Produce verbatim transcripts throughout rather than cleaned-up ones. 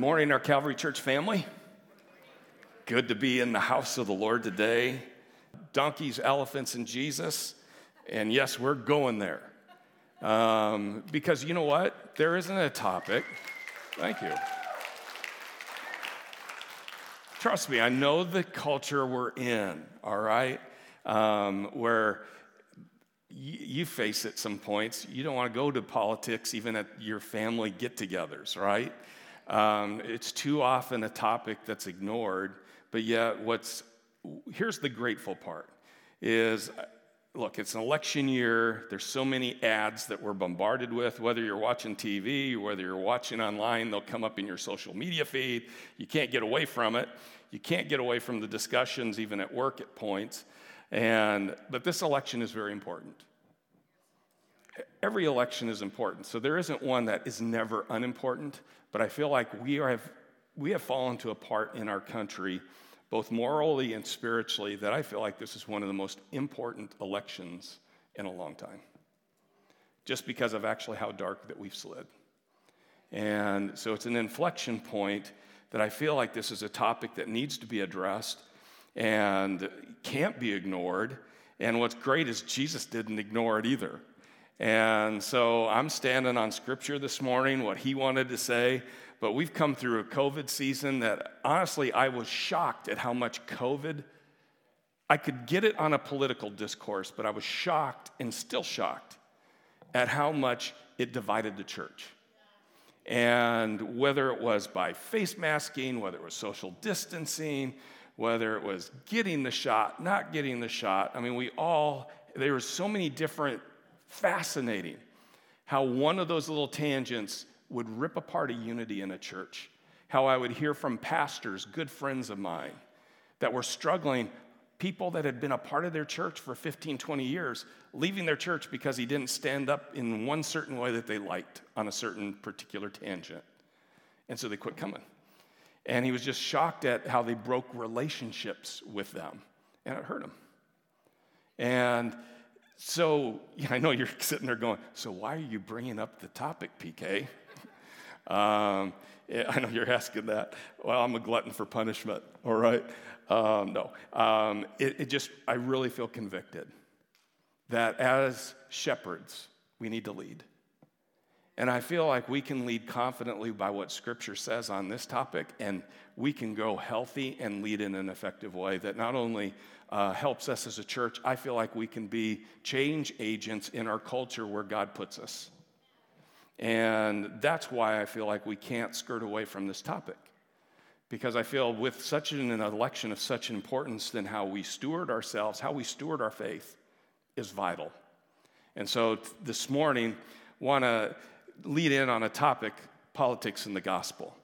morning, our Calvary Church family. Good to be in the house of the Lord today. Donkeys, elephants, and Jesus. And yes, we're going there. Um, because you know what? There isn't a topic. Thank you. Trust me, I know the culture we're in, all right? Um, where y- you face at some points, you don't want to go to politics even at your family get-togethers, right? Um, it's too often a topic that's ignored, but yet what's, here's the grateful part, is, look, it's an election year, there's so many ads that we're bombarded with, whether you're watching T V, or whether you're watching online, they'll come up in your social media feed, you can't get away from it, you can't get away from the discussions even at work at points, and, but this election is very important. Every election is important, so there isn't one that is never unimportant, but I feel like we are, have we have fallen to a part in our country, both morally and spiritually, that I feel like this is one of the most important elections in a long time, just because of actually how dark that we've slid. And so it's an inflection point that I feel like this is a topic that needs to be addressed and can't be ignored. And what's great is Jesus didn't ignore it either. And so I'm standing on Scripture this morning, what he wanted to say, but we've come through a COVID season that, honestly, I was shocked at how much COVID, I could get it on a political discourse, but I was shocked and still shocked at how much it divided the church. And whether it was by face masking, whether it was social distancing, whether it was getting the shot, not getting the shot, I mean, we all, there were so many different, fascinating how one of those little tangents would rip apart a unity in a church. How I would hear from pastors, good friends of mine, that were struggling, people that had been a part of their church for fifteen, twenty years, leaving their church because he didn't stand up in one certain way that they liked on a certain particular tangent. And so they quit coming. And he was just shocked at how they broke relationships with them. And it hurt him. And so, yeah, I know you're sitting there going, so why are you bringing up the topic, P K? um, yeah, I know you're asking that. Well, I'm a glutton for punishment, all right? Um, no, um, it, it just, I really feel convicted that as shepherds, we need to lead. And I feel like we can lead confidently by what Scripture says on this topic, and we can go healthy and lead in an effective way that not only uh, helps us as a church, I feel like we can be change agents in our culture where God puts us. And that's why I feel like we can't skirt away from this topic. Because I feel with such an election of such importance, then how we steward ourselves, how we steward our faith is vital. And so t- this morning, want to lead in on a topic, politics and the gospel.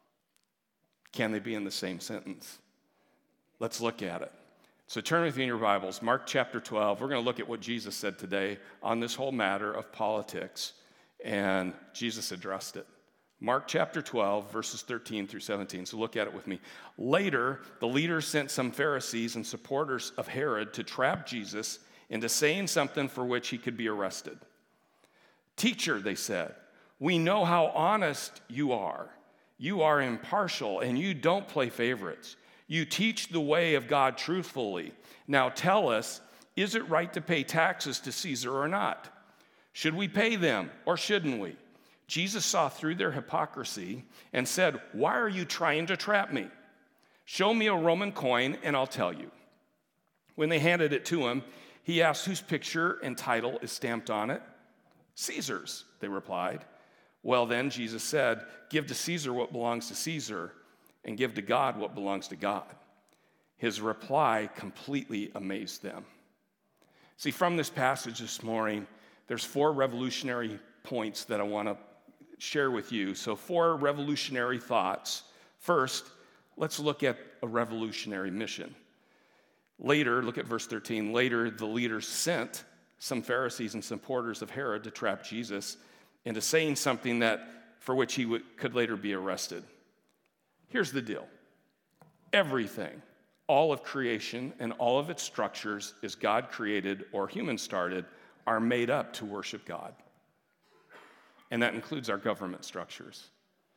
Can they be in the same sentence? Let's look at it. So turn with me in your Bibles, Mark chapter twelve. We're going to look at what Jesus said today on this whole matter of politics, and Jesus addressed it. Mark chapter twelve, verses thirteen through seventeen. So look at it with me. Later, the leaders sent some Pharisees and supporters of Herod to trap Jesus into saying something for which he could be arrested. Teacher, they said, we know how honest you are. You are impartial and you don't play favorites. You teach the way of God truthfully. Now tell us, is it right to pay taxes to Caesar or not? Should we pay them or shouldn't we? Jesus saw through their hypocrisy and said, why are you trying to trap me? Show me a Roman coin and I'll tell you. When they handed it to him, he asked whose picture and title is stamped on it. Caesar's, they replied. Well then, Jesus said, give to Caesar what belongs to Caesar and give to God what belongs to God. His reply completely amazed them. See, from this passage this morning, there's four revolutionary points that I want to share with you. So four revolutionary thoughts. First, let's look at a revolutionary mission. Later, look at verse thirteen. Later, the leaders sent some Pharisees and supporters of Herod to trap Jesus into saying something that for which he would, could later be arrested. Here's the deal. Everything, all of creation and all of its structures is God created or human started, are made up to worship God. And that includes our government structures.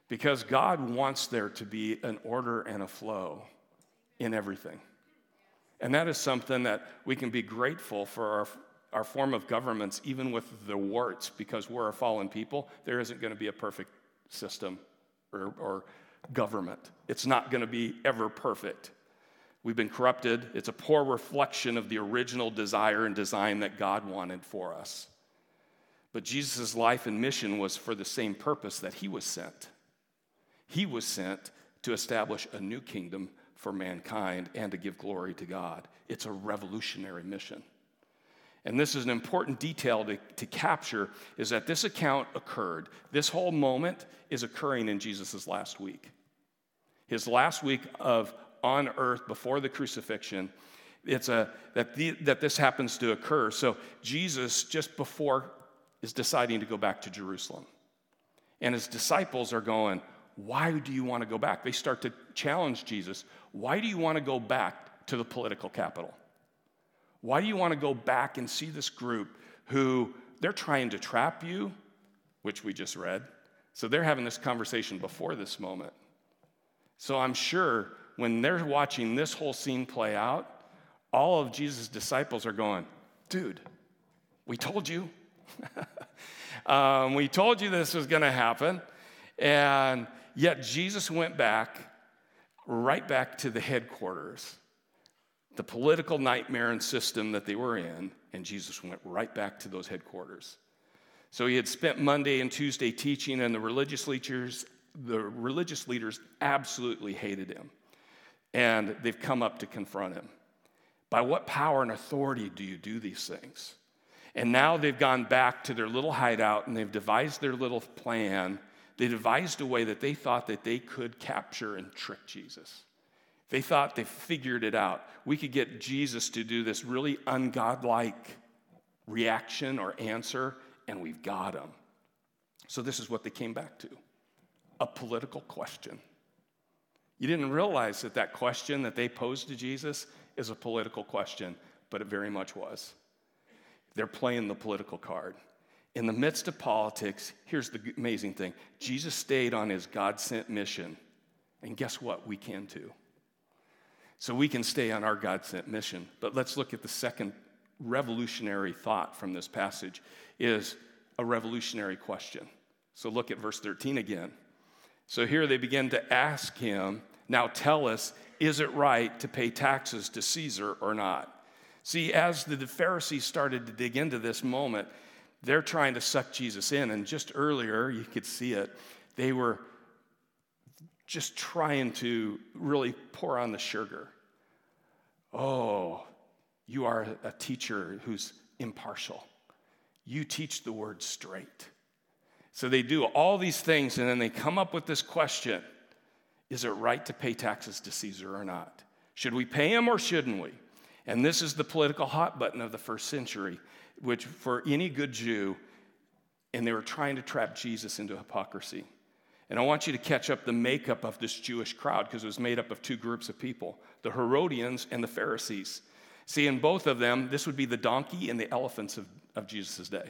Because God wants there to be an order and a flow in everything. And that is something that we can be grateful for our, our form of governments, even with the warts, because we're a fallen people. There isn't going to be a perfect system or, or government. It's not going to be ever perfect. We've been corrupted. It's a poor reflection of the original desire and design that God wanted for us. But Jesus' life and mission was for the same purpose that he was sent. He was sent to establish a new kingdom for mankind and to give glory to God. It's a revolutionary mission. And this is an important detail to, to capture, is that this account occurred. This whole moment is occurring in Jesus' last week. His last week of on earth before the crucifixion, it's a that, the, that this happens to occur. So Jesus, just before, is deciding to go back to Jerusalem. And his disciples are going, why do you want to go back? They start to challenge Jesus. Why do you want to go back to the political capital? Why do you want to go back and see this group who they're trying to trap you, which we just read. So they're having this conversation before this moment. So I'm sure when they're watching this whole scene play out, all of Jesus' disciples are going, dude, we told you. um, we told you this was going to happen. And yet Jesus went back, right back to the headquarters, the political nightmare and system that they were in, and Jesus went right back to those headquarters. So he had spent Monday and Tuesday teaching, and the religious leaders, the religious leaders absolutely hated him. And they've come up to confront him. By what power and authority do you do these things? And now they've gone back to their little hideout, and they've devised their little plan. They devised a way that they thought that they could capture and trick Jesus. They thought they figured it out. We could get Jesus to do this really ungodlike reaction or answer, and we've got him. So this is what they came back to, a political question. You didn't realize that that question that they posed to Jesus is a political question, but it very much was. They're playing the political card. In the midst of politics, here's the amazing thing. Jesus stayed on his God-sent mission, and guess what? We can too. So we can stay on our God-sent mission. But let's look at the second revolutionary thought from this passage is a revolutionary question. So look at verse thirteen again. So here they begin to ask him, now tell us, is it right to pay taxes to Caesar or not? See, as the Pharisees started to dig into this moment, they're trying to suck Jesus in. And just earlier, you could see it, they were just trying to really pour on the sugar. Oh, you are a teacher who's impartial. You teach the word straight. So they do all these things, and then they come up with this question. Is it right to pay taxes to Caesar or not? Should we pay him or shouldn't we? And this is the political hot button of the first century, which for any good Jew, and they were trying to trap Jesus into hypocrisy. And I want you to catch up the makeup of this Jewish crowd, because it was made up of two groups of people, the Herodians and the Pharisees. See, in both of them, this would be the donkey and the elephants of, of Jesus' day.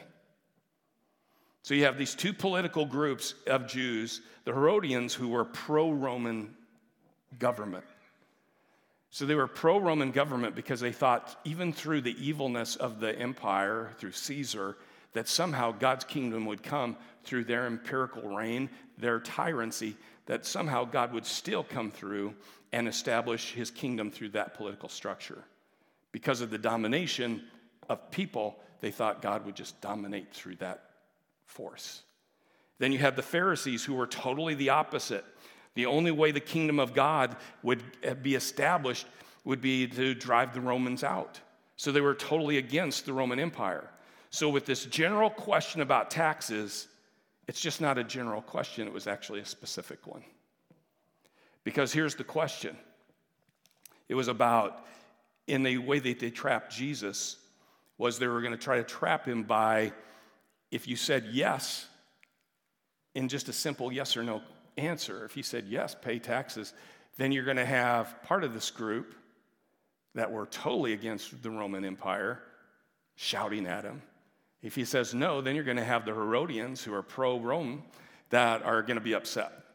So you have these two political groups of Jews, the Herodians, who were pro-Roman government. So they were pro-Roman government because they thought, even through the evilness of the empire, through Caesar, that somehow God's kingdom would come through their empirical reign, their tyranny, that somehow God would still come through and establish his kingdom through that political structure. Because of the domination of people, they thought God would just dominate through that force. Then you had the Pharisees, who were totally the opposite. The only way the kingdom of God would be established would be to drive the Romans out. So they were totally against the Roman Empire. So with this general question about taxes, it's just not a general question, it was actually a specific one. Because here's the question. It was about, in the way that they trapped Jesus, was they were going to try to trap him by, if you said yes, in just a simple yes or no answer, if he said yes, pay taxes, then you're going to have part of this group that were totally against the Roman Empire shouting at him. If he says no, then you're going to have the Herodians, who are pro-Rome, that are going to be upset.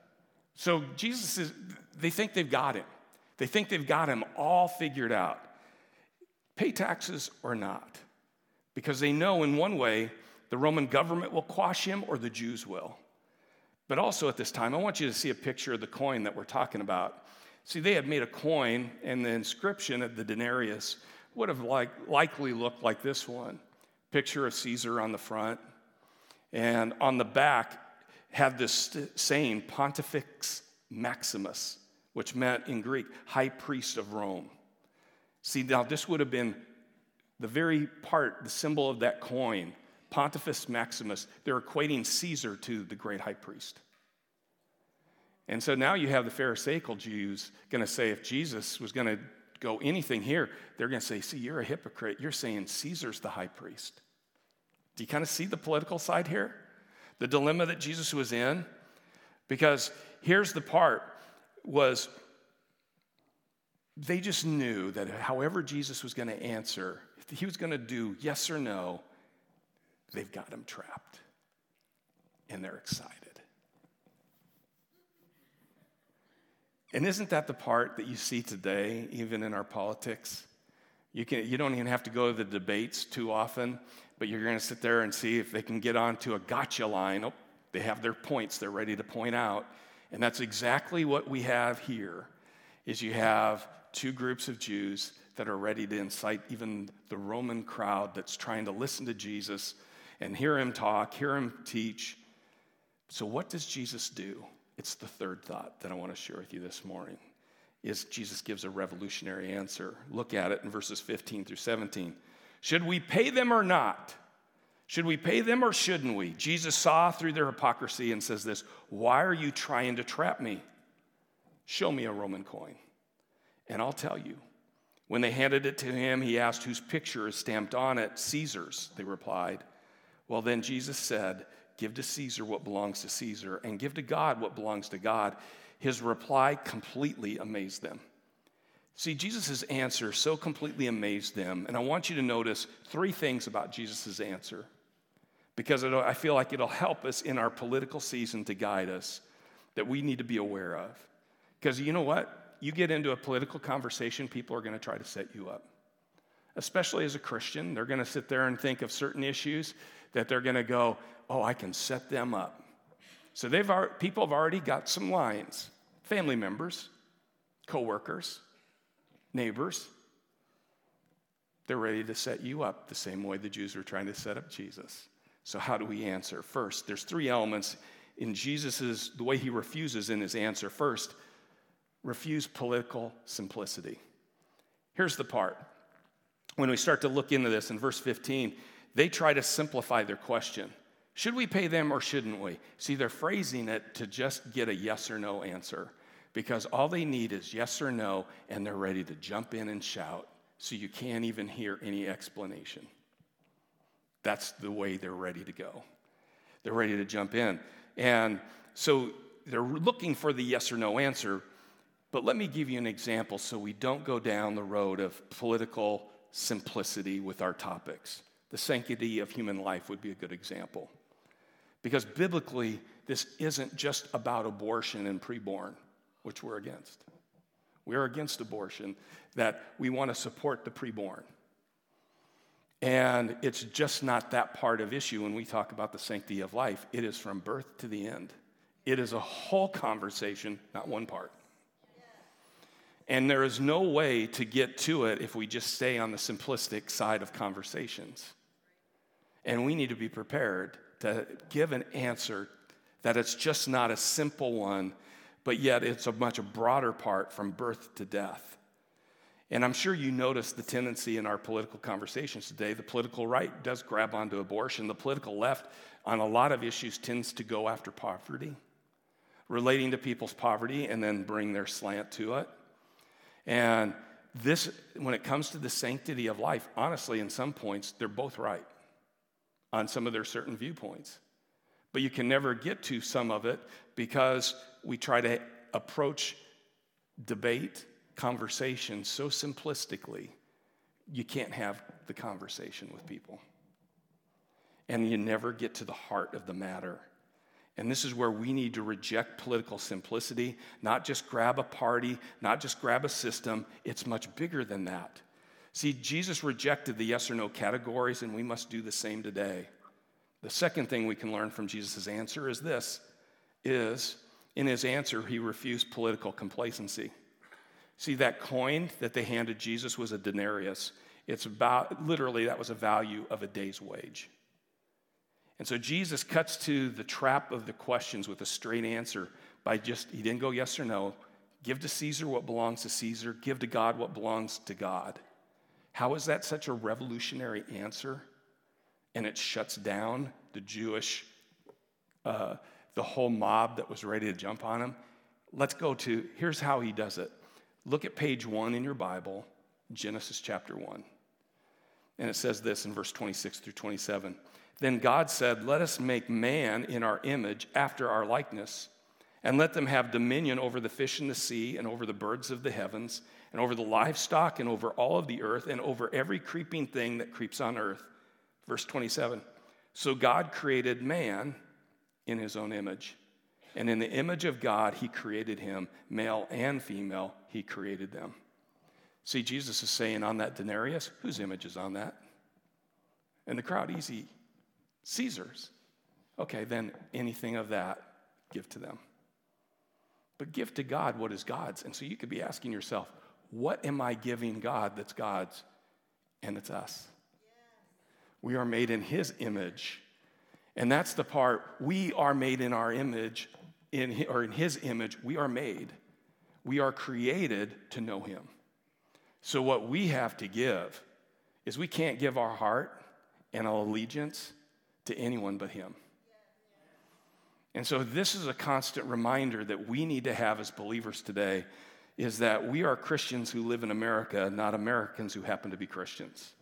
So Jesus is, they think they've got him. They think they've got him all figured out. Pay taxes or not. Because they know in one way the Roman government will quash him or the Jews will. But also at this time, I want you to see a picture of the coin that we're talking about. See, they had made a coin, and the inscription of the denarius would have like, likely looked like this one. Picture of Caesar on the front. And on the back had this st- saying, Pontifex Maximus, which meant in Greek, high priest of Rome. See, now this would have been the very part, the symbol of that coin, Pontifex Maximus. They're equating Caesar to the great high priest. And so now you have the Pharisaical Jews going to say, if Jesus was going to go anything here, they're going to say, see, you're a hypocrite. You're saying Caesar's the high priest. Do you kind of see the political side here? The dilemma that Jesus was in? Because here's the part, was they just knew that however Jesus was going to answer, if he was going to do yes or no, they've got him trapped. And they're excited. And isn't that the part that you see today, even in our politics? You can, you don't even have to go to the debates too often, but you're going to sit there and see if they can get onto a gotcha line. Oh, they have their points they're ready to point out. And that's exactly what we have here, is you have two groups of Jews that are ready to incite even the Roman crowd that's trying to listen to Jesus and hear him talk, hear him teach. So what does Jesus do? It's the third thought that I want to share with you this morning, is Jesus gives a revolutionary answer. Look at it in verses fifteen through seventeen. Should we pay them or not? Should we pay them or shouldn't we? Jesus saw through their hypocrisy and says this, why are you trying to trap me? Show me a Roman coin, and I'll tell you. When they handed it to him, he asked whose picture is stamped on it. Caesar's, they replied. Well, then Jesus said, give to Caesar what belongs to Caesar, and give to God what belongs to God. His reply completely amazed them. See, Jesus' answer so completely amazed them, and I want you to notice three things about Jesus' answer, because it'll, I feel like it'll help us in our political season to guide us, that we need to be aware of. Because you know what? You get into a political conversation, people are going to try to set you up. Especially as a Christian, they're going to sit there and think of certain issues that they're going to go, oh, I can set them up. So they've already, people have already got some lines. Family members, coworkers, neighbors. They're ready to set you up the same way the Jews were trying to set up Jesus. So how do we answer? First, there's three elements in Jesus's, the way he refuses in his answer. First, refuse political simplicity. Here's the part. When we start to look into this in verse fifteen, they try to simplify their question. Should we pay them or shouldn't we? See, they're phrasing it to just get a yes or no answer, because all they need is yes or no, and they're ready to jump in and shout, so you can't even hear any explanation. That's the way they're ready to go. They're ready to jump in. And so they're looking for the yes or no answer, but let me give you an example so we don't go down the road of political simplicity with our topics. The sanctity of human life would be a good example. Because biblically, this isn't just about abortion and preborn, which we're against. We are against abortion, that we want to support the preborn. And it's just not that part of issue when we talk about the sanctity of life. It is from birth to the end. It is a whole conversation, not one part. And there is no way to get to it if we just stay on the simplistic side of conversations. And we need to be prepared to give an answer that it's just not a simple one, but yet it's a much broader part from birth to death. And I'm sure you notice the tendency in our political conversations today. The political right does grab onto abortion. The political left, on a lot of issues, tends to go after poverty, relating to people's poverty, and then bring their slant to it. And this, when it comes to the sanctity of life, honestly, in some points, they're both right on some of their certain viewpoints. But you can never get to some of it because we try to approach debate, conversation so simplistically, you can't have the conversation with people. And you never get to the heart of the matter. And this is where we need to reject political simplicity, not just grab a party, not just grab a system. It's much bigger than that. See, Jesus rejected the yes or no categories, and we must do the same today. The second thing we can learn from Jesus' answer is this, is in his answer, he refused political complacency. See, that coin that they handed Jesus was a denarius. It's about, literally, that was a value of a day's wage. And so Jesus cuts to the trap of the questions with a straight answer by just, he didn't go yes or no. Give to Caesar what belongs to Caesar. Give to God what belongs to God. How is that such a revolutionary answer? And it shuts down the Jewish, uh, the whole mob that was ready to jump on him. Let's go to, here's how he does it. Look at page one in your Bible, Genesis chapter one. And it says this in verse twenty-six through twenty-seven. Then God said, let us make man in our image after our likeness, and let them have dominion over the fish in the sea and over the birds of the heavens and over the livestock and over all of the earth and over every creeping thing that creeps on earth. Verse twenty-seven. So God created man in his own image. And in the image of God, he created him. Male and female, he created them. See, Jesus is saying on that denarius, whose image is on that? And the crowd, easy. Caesar's. Okay, then anything of that, give to them. But give to God what is God's. And so you could be asking yourself, what am I giving God that's God's? And it's us. We are made in his image. And that's the part, we are made in our image, in or in his image, we are made. We are created to know him. So what we have to give is we can't give our heart and our allegiance to anyone but him. And so this is a constant reminder that we need to have as believers today, is that we are Christians who live in America, not Americans who happen to be Christians.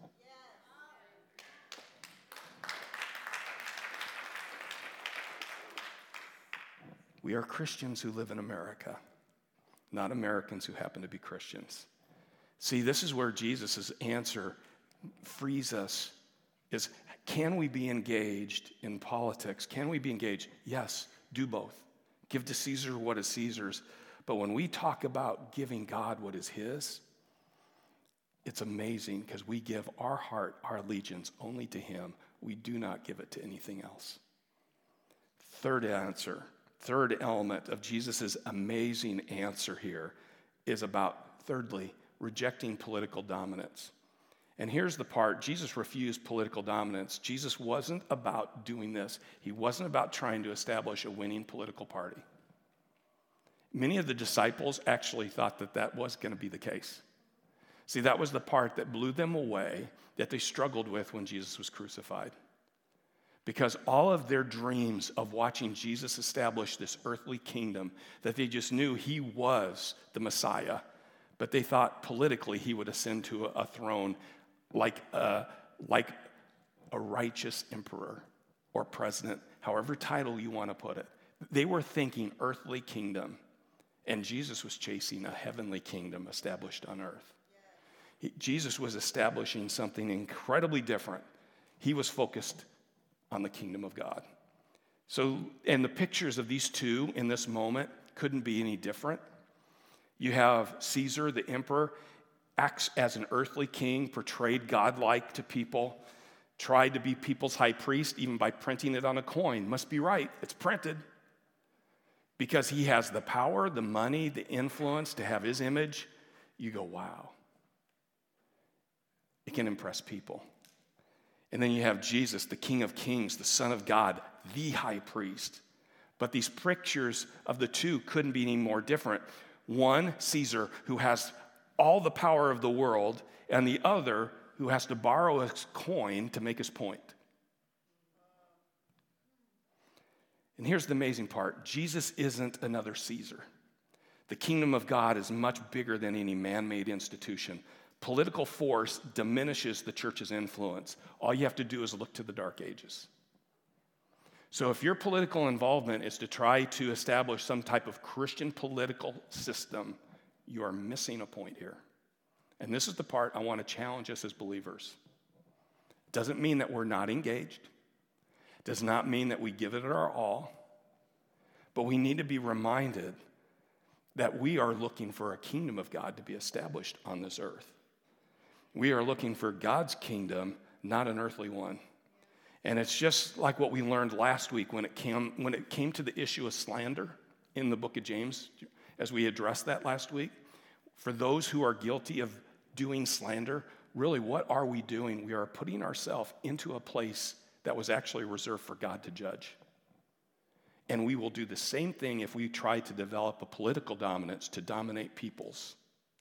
We are Christians who live in America, not Americans who happen to be Christians. See, this is where Jesus' answer frees us, is can we be engaged in politics? Can we be engaged? Yes, do both. Give to Caesar what is Caesar's. But when we talk about giving God what is his, it's amazing because we give our heart, our allegiance only to him. We do not give it to anything else. Third answer, third element of Jesus' amazing answer here is about, thirdly, rejecting political dominance. And here's the part, Jesus refused political dominance. Jesus wasn't about doing this. He wasn't about trying to establish a winning political party. Many of the disciples actually thought that that was going to be the case. See, that was the part that blew them away, that they struggled with when Jesus was crucified. Because all of their dreams of watching Jesus establish this earthly kingdom, that they just knew he was the Messiah, but they thought politically he would ascend to a, a throne like a, like a righteous emperor or president, however title you want to put it. They were thinking earthly kingdom, and Jesus was chasing a heavenly kingdom established on earth. He, Jesus was establishing something incredibly different. He was focused on the kingdom of God. So, and the pictures of these two in this moment couldn't be any different. You have Caesar, the emperor, acts as an earthly king, portrayed godlike to people, tried to be people's high priest, even by printing it on a coin. Must be right, it's printed. Because he has the power, the money, the influence to have his image. You go, wow. It can impress people. And then you have Jesus, the King of Kings, the Son of God, the high priest. But these pictures of the two couldn't be any more different. One, Caesar, who has all the power of the world, and the other who has to borrow a coin to make his point. And here's the amazing part. Jesus isn't another Caesar. The kingdom of God is much bigger than any man-made institution. Political force diminishes the church's influence. All you have to do is look to the Dark Ages. So if your political involvement is to try to establish some type of Christian political system, you are missing a point here. And this is the part I want to challenge us as believers. Doesn't mean that we're not engaged. Does not mean that we give it our all. But we need to be reminded that we are looking for a kingdom of God to be established on this earth. We are looking for God's kingdom, not an earthly one. And it's just like what we learned last week when it came, when it came to the issue of slander in the book of James, as we addressed that last week. For those who are guilty of doing slander, really, what are we doing? We are putting ourselves into a place that was actually reserved for God to judge. And we will do the same thing if we try to develop a political dominance to dominate people's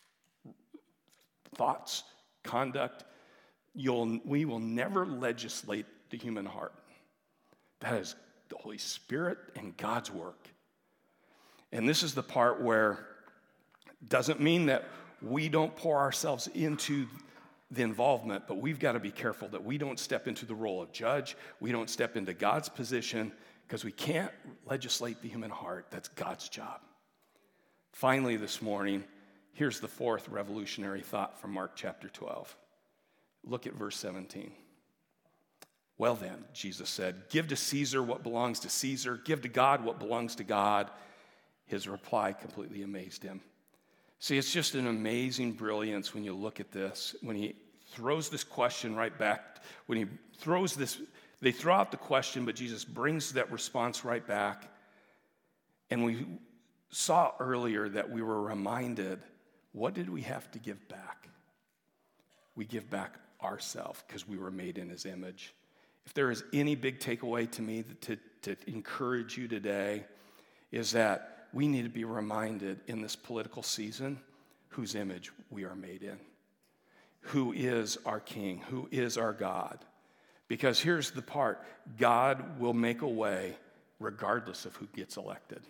thoughts, conduct. You'll, we will never legislate the human heart. That is the Holy Spirit and God's work. And this is the part where it doesn't mean that we don't pour ourselves into the involvement, but we've got to be careful that we don't step into the role of judge. We don't step into God's position, because we can't legislate the human heart. That's God's job. Finally, this morning, here's the fourth revolutionary thought from Mark chapter twelve. Look at verse seventeen. Well then, Jesus said, give to Caesar what belongs to Caesar. Give to God what belongs to God. His reply completely amazed him. See, it's just an amazing brilliance when you look at this. When he throws this question right back, when he throws this, they throw out the question, but Jesus brings that response right back. And we saw earlier that we were reminded, what did we have to give back? We give back ourselves because we were made in his image. If there is any big takeaway to me to, to encourage you today, is that we need to be reminded in this political season whose image we are made in, who is our King, who is our God. Because here's the part, God will make a way regardless of who gets elected.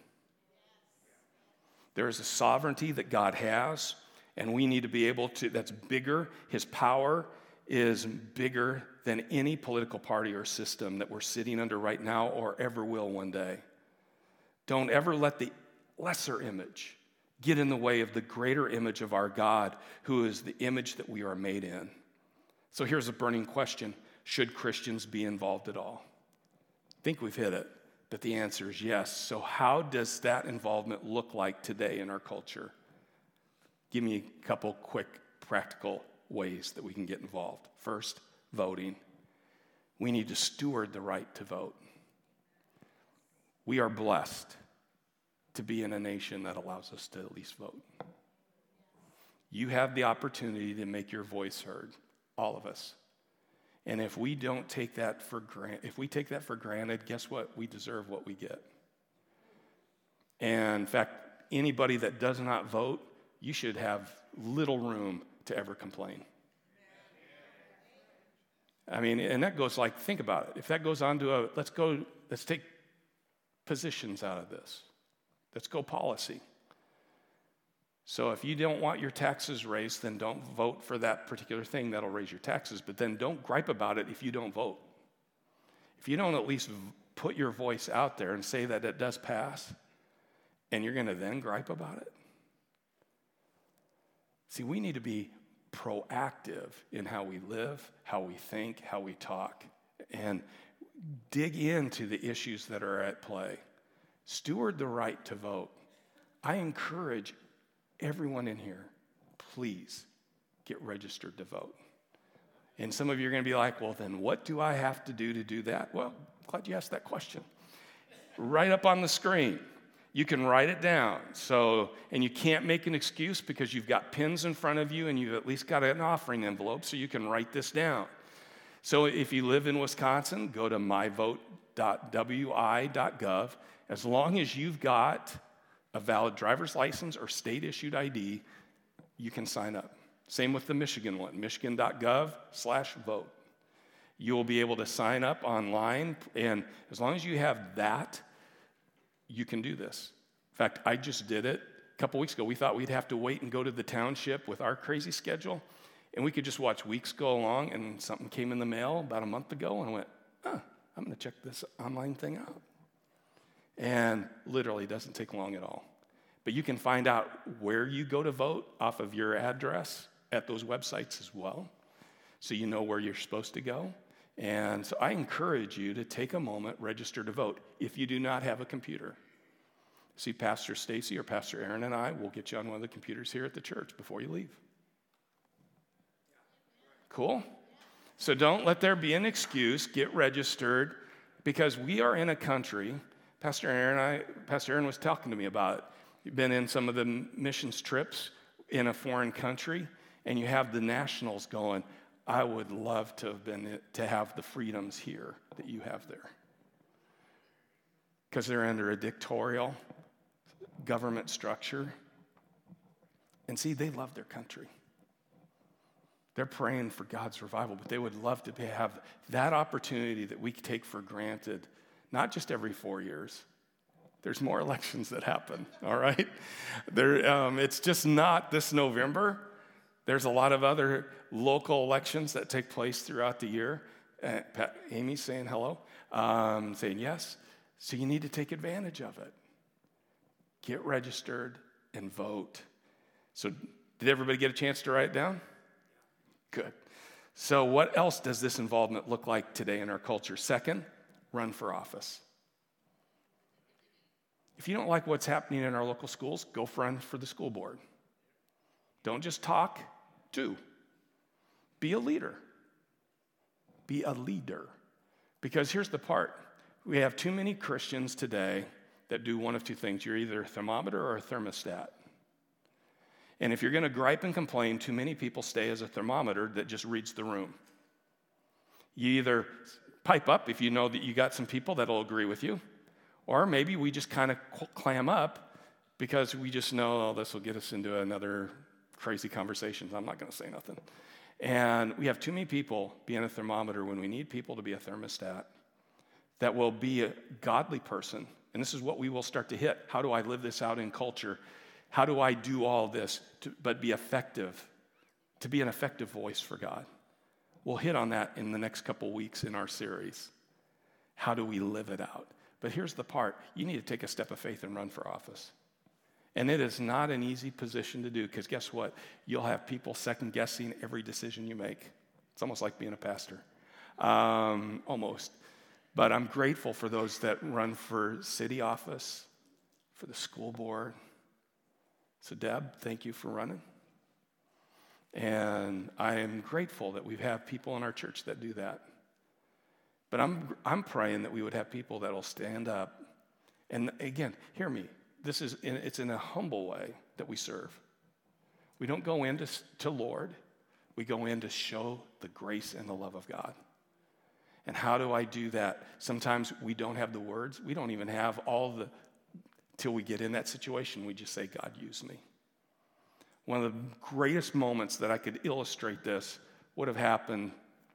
There is a sovereignty that God has, and we need to be able to, that's bigger. His power is bigger than any political party or system that we're sitting under right now or ever will one day. Don't ever let the lesser image get in the way of the greater image of our God, who is the image that we are made in. So here's a burning question. Should Christians be involved at all? I think we've hit it, but the answer is yes. So how does that involvement look like today in our culture? Give me a couple quick practical ways that we can get involved. First, voting. We need to steward the right to vote. We are blessed to be in a nation that allows us to at least vote. You have the opportunity to make your voice heard, all of us. And if we don't take that for granted, if we take that for granted, guess what? We deserve what we get. And in fact, anybody that does not vote, you should have little room to ever complain. I mean, and that goes like, think about it. If that goes on to a, let's go, let's take positions out of this. Let's go policy. So if you don't want your taxes raised, then don't vote for that particular thing that'll raise your taxes. But then don't gripe about it if you don't vote. If you don't at least put your voice out there and say that it does pass, and you're going to then gripe about it. See, we need to be proactive in how we live, how we think, how we talk, and dig into the issues that are at play. Steward the right to vote. I encourage everyone in here, please get registered to vote. And some of you are going to be like, well, then what do I have to do to do that? Well, glad you asked that question. Right up on the screen. You can write it down. So, and you can't make an excuse because you've got pens in front of you and you've at least got an offering envelope, so you can write this down. So if you live in Wisconsin, go to my vote dot w i dot gov. As long as you've got a valid driver's license or state-issued I D, you can sign up. Same with the Michigan one, michigan dot gov slash vote. You will be able to sign up online, and as long as you have that, you can do this. In fact, I just did it a couple weeks ago. We thought we'd have to wait and go to the township with our crazy schedule, and we could just watch weeks go along, and something came in the mail about a month ago, and I went, huh, I'm going to check this online thing out. And literally it doesn't take long at all. But you can find out where you go to vote off of your address at those websites as well, so you know where you're supposed to go. And so I encourage you to take a moment, register to vote. If you do not have a computer, See Pastor Stacy or Pastor Aaron and I will get you on one of the computers here at the church before you leave. Cool? So don't let there be an excuse. Get registered, because we are in a country. Pastor Aaron, I, Pastor Aaron was talking to me about it. You've been in some of the missions trips in a foreign country, and you have the nationals going, I would love to have been to have the freedoms here that you have there. Because they're under a dictatorial government structure. And see, they love their country. They're praying for God's revival, but they would love to be, have that opportunity that we take for granted, not just every four years. There's more elections that happen, all right? There, um, it's just not this November. There's a lot of other local elections that take place throughout the year. Uh, Pat, Amy's saying hello, um, saying yes. So you need to take advantage of it. Get registered and vote. So did everybody get a chance to write it down? Good. So what else does this involvement look like today in our culture? Second, run for office. If you don't like what's happening in our local schools, go run for the school board. Don't just talk, do. Be a leader. Be a leader. Because here's the part. We have too many Christians today that do one of two things. You're either a thermometer or a thermostat. And if you're going to gripe and complain, too many people stay as a thermometer that just reads the room. You either pipe up if you know that you got some people that'll agree with you, or maybe we just kind of clam up because we just know, oh, this will get us into another crazy conversation. I'm not going to say nothing. And we have too many people being a thermometer when we need people to be a thermostat that will be a godly person. And this is what we will start to hit. How do I live this out in culture? How do I do all this to, but be effective, to be an effective voice for God? We'll hit on that in the next couple weeks in our series. How do we live it out? But here's the part. You need to take a step of faith and run for office. And it is not an easy position to do, because guess what? You'll have people second-guessing every decision you make. It's almost like being a pastor. Um, almost. But I'm grateful for those that run for city office, for the school board. So Deb, thank you for running. And I am grateful that we have people in our church that do that. But I'm I'm praying that we would have people that will stand up. And again, hear me. This is in, it's in a humble way that we serve. We don't go in to, to Lord. We go in to show the grace and the love of God. And how do I do that? Sometimes we don't have the words. We don't even have all the, till we get in that situation, we just say, God, use me. One of the greatest moments that I could illustrate this would have happened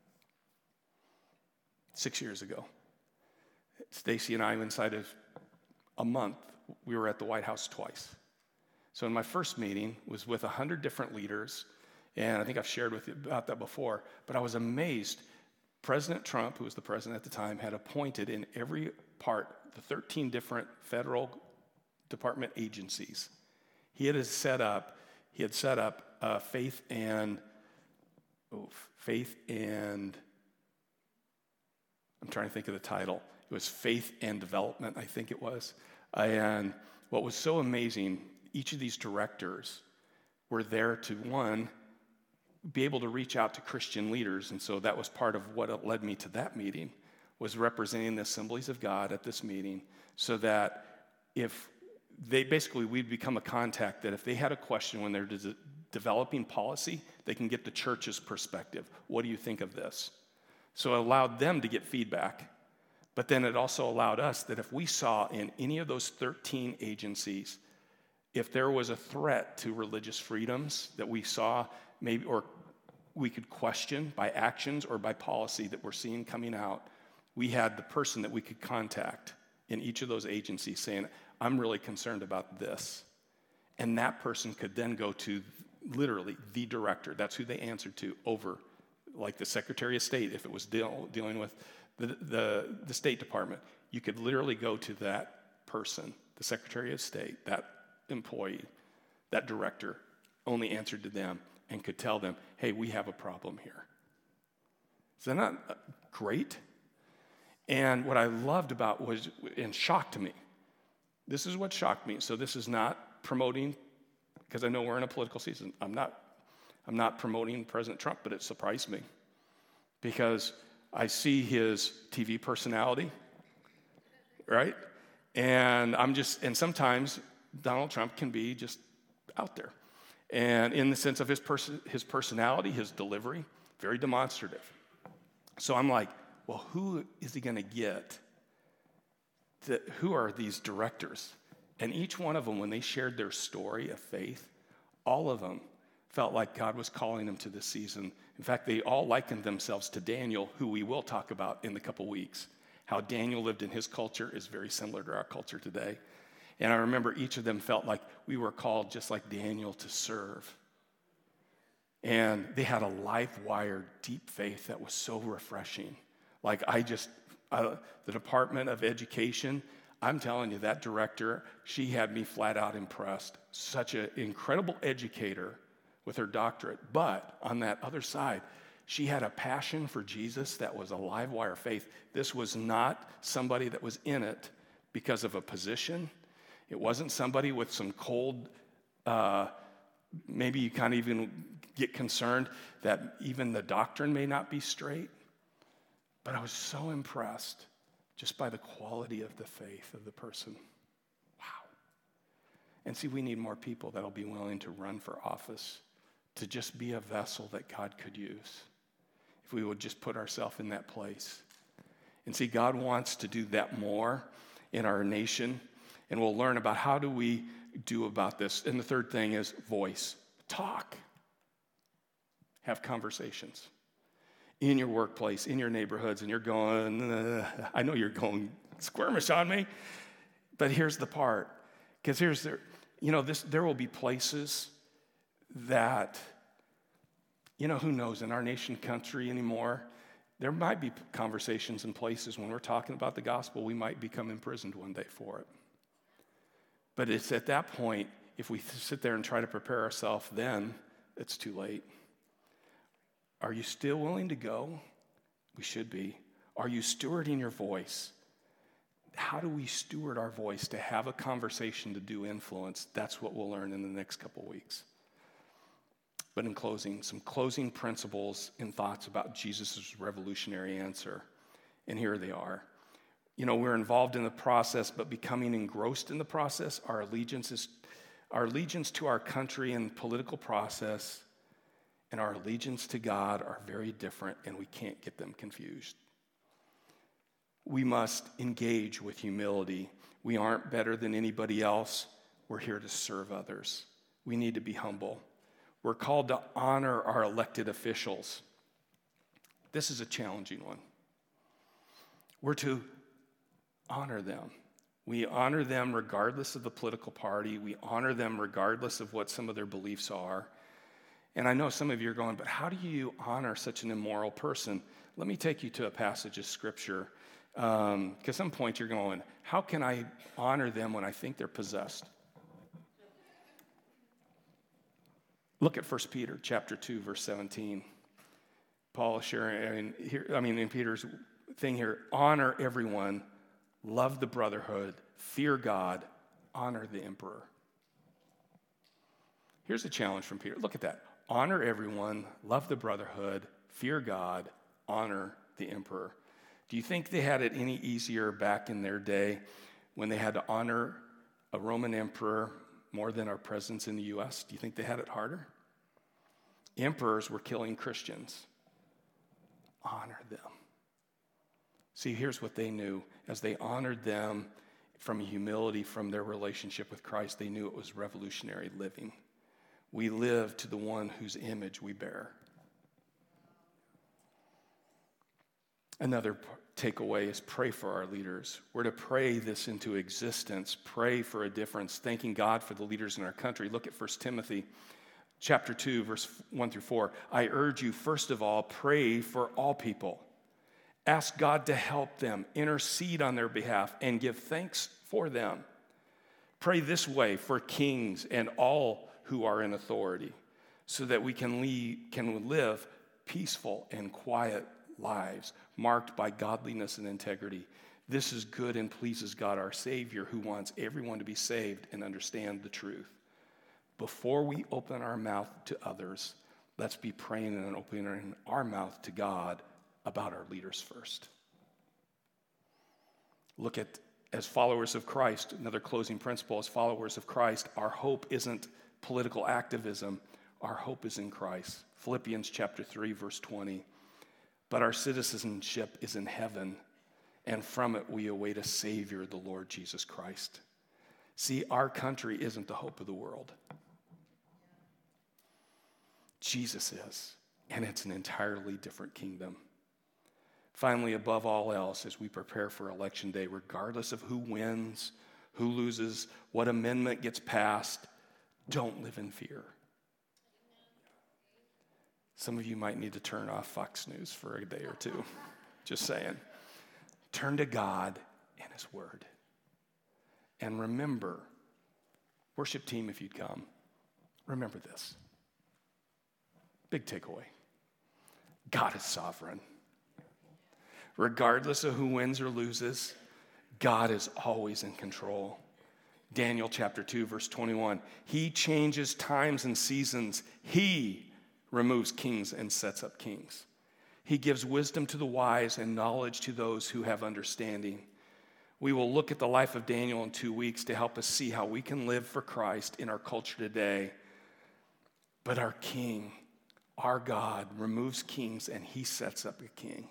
six years ago. Stacy and I, inside of a month, we were at the White House twice. So in my first meeting was with one hundred different leaders, and I think I've shared with you about that before, but I was amazed. President Trump, who was the president at the time, had appointed in every part the thirteen different federal department agencies. He had set up, he had set up uh, faith and, oh, faith and, I'm trying to think of the title. It was Faith and Development, I think it was. And what was so amazing, each of these directors were there to, one, be able to reach out to Christian leaders. And so that was part of what led me to that meeting, was representing the Assemblies of God at this meeting, so that if they basically, we'd become a contact that if they had a question when they're de- developing policy, they can get the church's perspective. What do you think of this? So it allowed them to get feedback. But then it also allowed us that if we saw in any of those thirteen agencies, if there was a threat to religious freedoms that we saw, maybe, or we could question by actions or by policy that we're seeing coming out, we had the person that we could contact in each of those agencies saying, I'm really concerned about this. And that person could then go to literally the director. That's who they answered to over, like the Secretary of State, if it was deal, dealing with the, the, the State Department. You could literally go to that person, the Secretary of State, that employee, that director, only answered to them and could tell them, hey, we have a problem here. Is that not great? And what I loved about was, and shocked me, This is what shocked me. So this is not promoting, because I know we're in a political season. I'm not, I'm not promoting President Trump, but it surprised me because I see his T V personality, right? And I'm just, and sometimes Donald Trump can be just out there. And in the sense of his person, his personality, his delivery, very demonstrative. So I'm like, well, who is he going to get? To, who are these directors? And each one of them, when they shared their story of faith, all of them felt like God was calling them to this season. In fact, they all likened themselves to Daniel, who we will talk about in a couple weeks. How Daniel lived in his culture is very similar to our culture today. And I remember each of them felt like we were called, just like Daniel, to serve. And they had a live-wired, deep faith that was so refreshing. Like I just, uh, the Department of Education, I'm telling you, that director, she had me flat out impressed. Such an incredible educator with her doctorate. But on that other side, she had a passion for Jesus that was a live-wire faith. This was not somebody that was in it because of a position. It wasn't somebody with some cold, uh, maybe you can't even get concerned that even the doctrine may not be straight. But I was so impressed just by the quality of the faith of the person. Wow. And see, we need more people that'll be willing to run for office, to just be a vessel that God could use. If we would just put ourselves in that place. And see, God wants to do that more in our nation. And we'll learn about how do we do about this. And the third thing is voice. Talk. Have conversations. In your workplace, in your neighborhoods, and you're going, uh, I know you're going squirmish on me, but here's the part. Because here's the, you know, this, there will be places that, you know, who knows, in our nation country anymore, there might be conversations and places when we're talking about the gospel, we might become imprisoned one day for it. But it's at that point, if we sit there and try to prepare ourselves, then it's too late. Are you still willing to go? We should be. Are you stewarding your voice? How do we steward our voice to have a conversation, to do influence? That's what we'll learn in the next couple weeks. But in closing, some closing principles and thoughts about Jesus' revolutionary answer. And here they are. You know, we're involved in the process, but becoming engrossed in the process. Our allegiance is, our allegiance to our country and political process and our allegiance to God are very different, and we can't get them confused. We must engage with humility. We aren't better than anybody else. We're here to serve others. We need to be humble. We're called to honor our elected officials. This is a challenging one. We're to honor them. We honor them regardless of the political party. We honor them regardless of what some of their beliefs are. And I know some of you are going, but how do you honor such an immoral person? Let me take you to a passage of Scripture. Because um, at some point you're going, how can I honor them when I think they're possessed? Look at First Peter chapter two, verse seventeen. Paul is sharing, I mean, here, I mean, in Peter's thing here, honor everyone, love the brotherhood, fear God, honor the emperor. Here's a challenge from Peter. Look at that. Honor everyone, love the brotherhood, fear God, honor the emperor. Do you think they had it any easier back in their day when they had to honor a Roman emperor more than our presidents in the U S? Do you think they had it harder? Emperors were killing Christians. Honor them. See, here's what they knew. As they honored them from humility, from their relationship with Christ, they knew it was revolutionary living. We live to the one whose image we bear. Another takeaway is pray for our leaders. We're to pray this into existence, pray for a difference, thanking God for the leaders in our country. Look at First Timothy chapter two, verse one through four. I urge you, first of all, pray for all people. Ask God to help them, intercede on their behalf, and give thanks for them. Pray this way for kings and all who are in authority, so that we can, lead, can live peaceful and quiet lives marked by godliness and integrity. This is good and pleases God our Savior, who wants everyone to be saved and understand the truth. Before we open our mouth to others, let's be praying and opening our mouth to God about our leaders first. Look at, as followers of Christ, another closing principle, as followers of Christ, our hope isn't political activism. Our hope is in Christ. Philippians chapter three, verse twenty. But our citizenship is in heaven, and from it we await a Savior, the Lord Jesus Christ. See, our country isn't the hope of the world. Jesus is, and it's an entirely different kingdom. Finally, above all else, as we prepare for Election Day, regardless of who wins, who loses, what amendment gets passed, don't live in fear. Some of you might need to turn off Fox News for a day or two. Just saying. Turn to God and His Word. And remember, worship team, if you'd come, remember this. Big takeaway. God is sovereign. Regardless of who wins or loses, God is always in control. Daniel chapter two, verse twenty-one. He changes times and seasons. He removes kings and sets up kings. He gives wisdom to the wise and knowledge to those who have understanding. We will look at the life of Daniel in two weeks to help us see how we can live for Christ in our culture today. But our King, our God, removes kings and He sets up a king.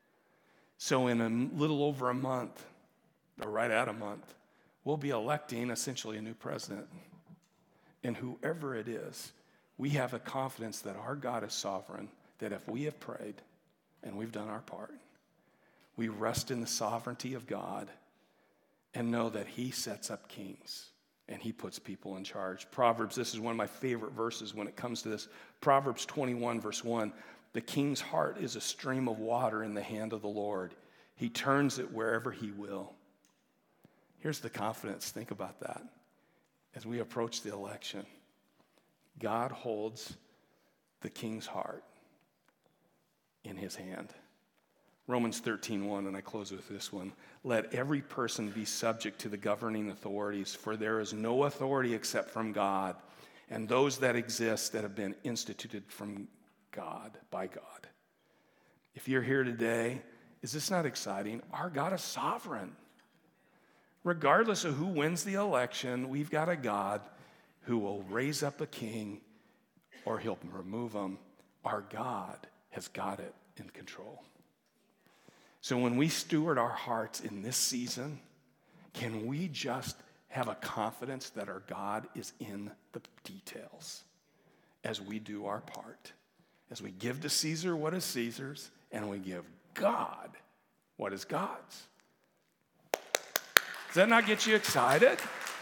So in a little over a month, or right at a month, we'll be electing essentially a new president. And whoever it is, we have a confidence that our God is sovereign, that if we have prayed and we've done our part, we rest in the sovereignty of God and know that He sets up kings and He puts people in charge. Proverbs, this is one of my favorite verses when it comes to this. Proverbs twenty-one, verse one, the king's heart is a stream of water in the hand of the Lord. He turns it wherever He will. Here's the confidence. Think about that. As we approach the election, God holds the king's heart in His hand. Romans thirteen one, and I close with this one. Let every person be subject to the governing authorities, for there is no authority except from God, and those that exist that have been instituted from God, by God. If you're here today, is this not exciting? Our God is sovereign. Regardless of who wins the election, we've got a God who will raise up a king or He'll remove him. Our God has got it in control. So when we steward our hearts in this season, can we just have a confidence that our God is in the details as we do our part? As we give to Caesar what is Caesar's, and we give God what is God's. Does that not get you excited?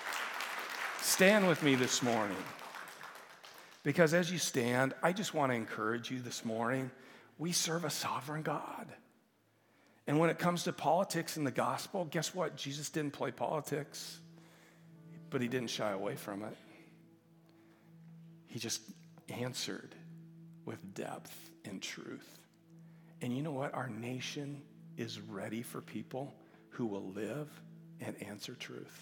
Stand with me this morning. Because as you stand, I just want to encourage you this morning. We serve a sovereign God. And when it comes to politics in the gospel, guess what? Jesus didn't play politics, but He didn't shy away from it. He just answered with depth and truth. And you know what? Our nation is ready for people who will live and answer truth.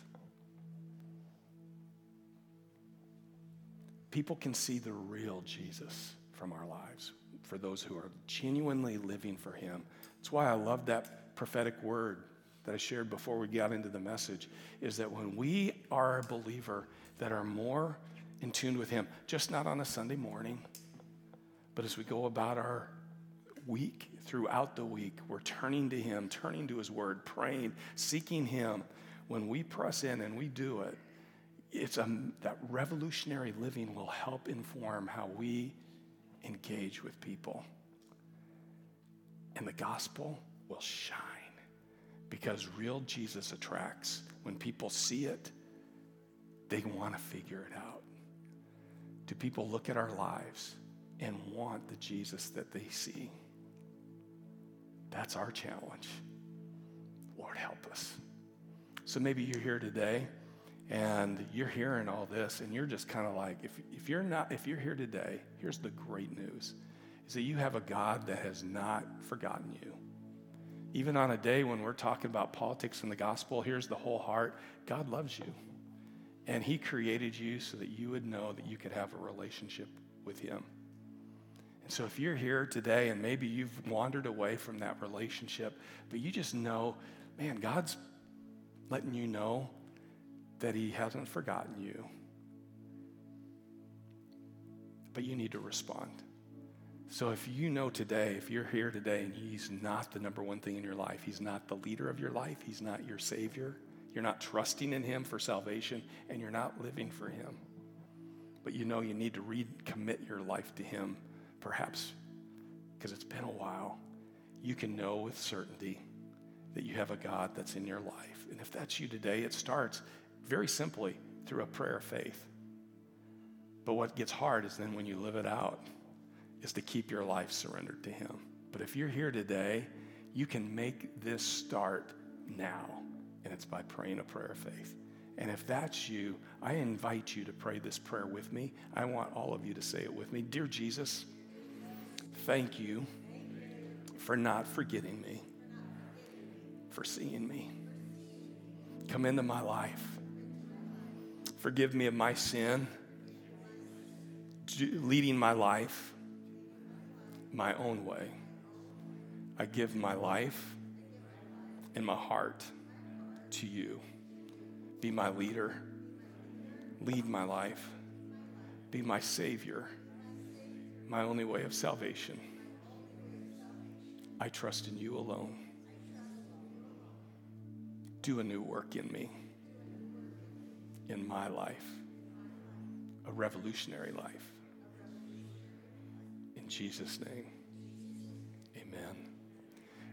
People can see the real Jesus from our lives for those who are genuinely living for Him. That's why I love that prophetic word that I shared before we got into the message, is that when we are a believer that are more in tune with Him, just not on a Sunday morning, but as we go about our week, throughout the week, we're turning to Him, turning to His Word, praying, seeking Him. When we press in and we do it, it's a, that revolutionary living will help inform how we engage with people. And the gospel will shine because real Jesus attracts. When people see it, they want to figure it out. Do people look at our lives and want the Jesus that they see? That's our challenge. Lord, help us. So maybe you're here today and you're hearing all this and you're just kind of like, if, if you're not, if you're here today, here's the great news, is that you have a God that has not forgotten you. Even on a day when we're talking about politics and the gospel, here's the whole heart. God loves you. And he created you so that you would know that you could have a relationship with him. And so if you're here today and maybe you've wandered away from that relationship, but you just know, man, God's letting you know that he hasn't forgotten you. But you need to respond. So if you know today, if you're here today and he's not the number one thing in your life, he's not the leader of your life, he's not your savior, you're not trusting in him for salvation, and you're not living for him, but you know you need to recommit your life to him, perhaps because it's been a while, you can know with certainty that you have a God that's in your life. And if that's you today, it starts very simply through a prayer of faith. But what gets hard is then when you live it out, is to keep your life surrendered to him. But if you're here today, you can make this start now, and it's by praying a prayer of faith. And if that's you, I invite you to pray this prayer with me. I want all of you to say it with me. Dear Jesus, thank you for not forgetting me, for seeing me. Come into my life. Forgive me of my sin, leading my life my own way. I give my life and my heart to you. Be my leader. Lead my life. Be my Savior, my only way of salvation. I trust in you alone. Do a new work in me, in my life, a revolutionary life. In Jesus' name, amen.